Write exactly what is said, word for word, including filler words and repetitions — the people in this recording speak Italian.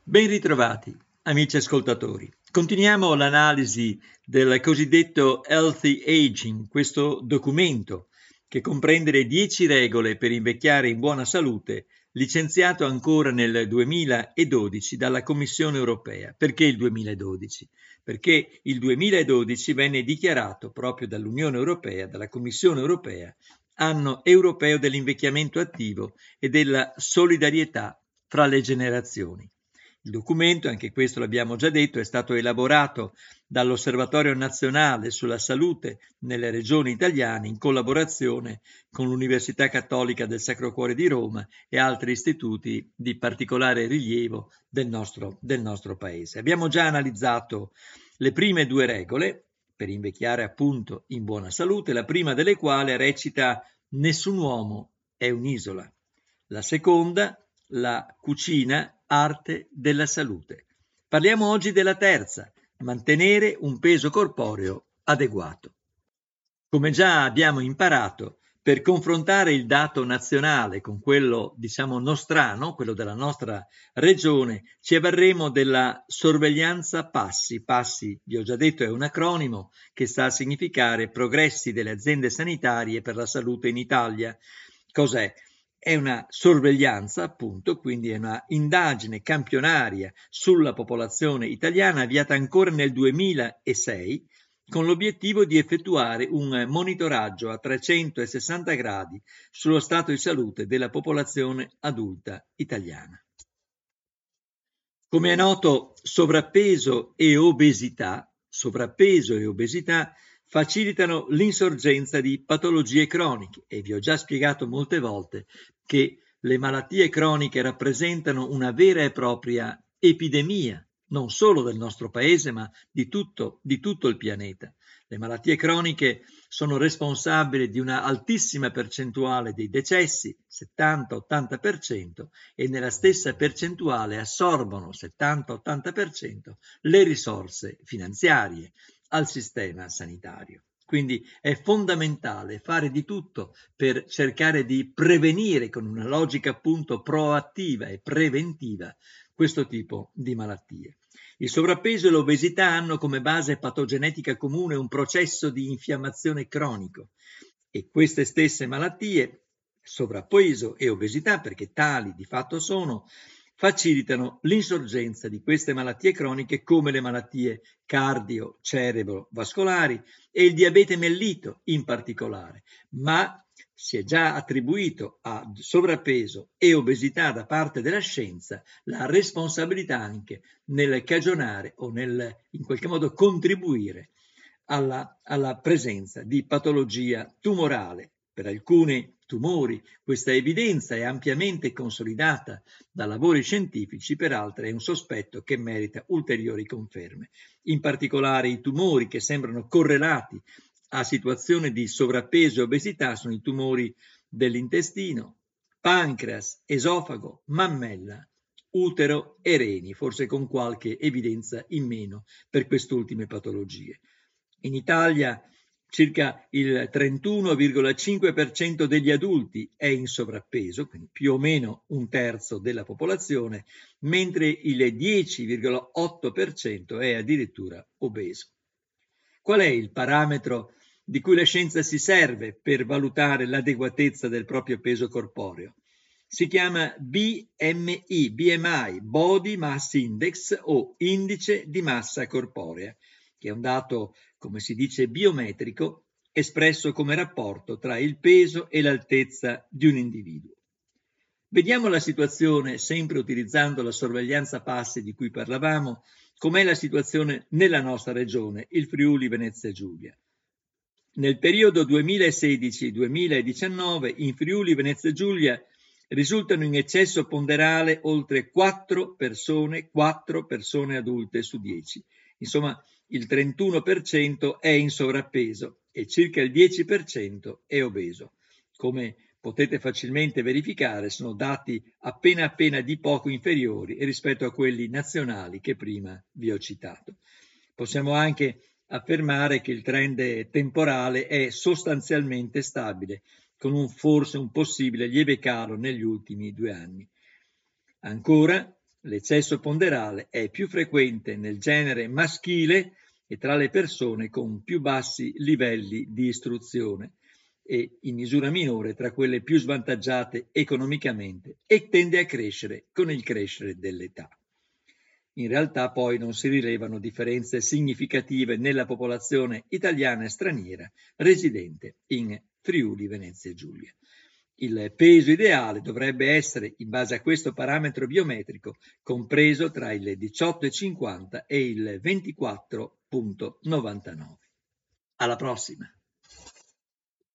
Ben ritrovati, amici ascoltatori. Continuiamo l'analisi del cosiddetto Healthy Aging, questo documento che comprende le dieci regole per invecchiare in buona salute, licenziato ancora nel duemiladodici dalla Commissione europea. Perché il duemiladodici? Perché il duemiladodici venne dichiarato proprio dall'Unione Europea, dalla Commissione Europea, anno europeo dell'invecchiamento attivo e della solidarietà fra le generazioni. Il documento, anche questo l'abbiamo già detto, è stato elaborato dall'Osservatorio Nazionale sulla Salute nelle regioni italiane in collaborazione con l'Università Cattolica del Sacro Cuore di Roma e altri istituti di particolare rilievo del nostro, del nostro Paese. Abbiamo già analizzato le prime due regole per invecchiare appunto in buona salute, la prima delle quali recita: nessun uomo è un'isola. La seconda, la cucina, arte della salute. Parliamo oggi della terza, mantenere un peso corporeo adeguato. Come già abbiamo imparato, per confrontare il dato nazionale con quello, diciamo, nostrano, quello della nostra regione, ci avverremo della sorveglianza passi. Passi, vi ho già detto, è un acronimo che sta a significare progressi delle aziende sanitarie per la salute in Italia. Cos'è? È una sorveglianza, appunto, quindi è una indagine campionaria sulla popolazione italiana avviata ancora nel duemilasei con l'obiettivo di effettuare un monitoraggio a trecentosessanta gradi sullo stato di salute della popolazione adulta italiana. Come è noto, sovrappeso e obesità, sovrappeso e obesità facilitano l'insorgenza di patologie croniche e vi ho già spiegato molte volte che le malattie croniche rappresentano una vera e propria epidemia, non solo del nostro paese, ma di tutto, di tutto il pianeta. Le malattie croniche sono responsabili di una altissima percentuale dei decessi, settanta ottanta per cento, e nella stessa percentuale assorbono, settanta ottanta per cento, le risorse finanziarie al sistema sanitario. Quindi è fondamentale fare di tutto per cercare di prevenire con una logica appunto proattiva e preventiva questo tipo di malattie. Il sovrappeso e l'obesità hanno come base patogenetica comune un processo di infiammazione cronico e queste stesse malattie, sovrappeso e obesità, perché tali di fatto sono, facilitano l'insorgenza di queste malattie croniche come le malattie cardio-cerebrovascolari e il diabete mellito in particolare, ma si è già attribuito a sovrappeso e obesità da parte della scienza la responsabilità anche nel cagionare o nel in qualche modo contribuire alla, alla presenza di patologia tumorale. Per alcuni tumori questa evidenza è ampiamente consolidata da lavori scientifici, per altre è un sospetto che merita ulteriori conferme. In particolare i tumori che sembrano correlati a situazioni di sovrappeso e obesità sono i tumori dell'intestino, pancreas, esofago, mammella, utero e reni, forse con qualche evidenza in meno per quest'ultime patologie. In Italia circa il trentuno virgola cinque per cento degli adulti è in sovrappeso, quindi più o meno un terzo della popolazione, mentre il dieci virgola otto per cento è addirittura obeso. Qual è il parametro di cui la scienza si serve per valutare l'adeguatezza del proprio peso corporeo? Si chiama B M I, B M I, Body Mass Index o indice di massa corporea, che è un dato, come si dice, biometrico, espresso come rapporto tra il peso e l'altezza di un individuo. Vediamo la situazione, sempre utilizzando la sorveglianza passi di cui parlavamo, com'è la situazione nella nostra regione, il Friuli Venezia Giulia. Nel periodo duemilasedici duemiladiciannove in Friuli Venezia Giulia risultano in eccesso ponderale oltre quattro persone, quattro persone adulte su dieci. Insomma, il trentuno per cento è in sovrappeso e circa il dieci per cento è obeso. Come potete facilmente verificare, sono dati appena appena di poco inferiori rispetto a quelli nazionali che prima vi ho citato. Possiamo anche affermare che il trend temporale è sostanzialmente stabile, con un forse un possibile lieve calo negli ultimi due anni. Ancora, L'eccesso ponderale è più frequente nel genere maschile e tra le persone con più bassi livelli di istruzione e in misura minore tra quelle più svantaggiate economicamente e tende a crescere con il crescere dell'età. In realtà poi non si rilevano differenze significative nella popolazione italiana e straniera residente in Friuli Venezia Giulia. Il peso ideale dovrebbe essere, in base a questo parametro biometrico, compreso tra il diciotto virgola cinquanta e il ventiquattro virgola novantanove. Alla prossima!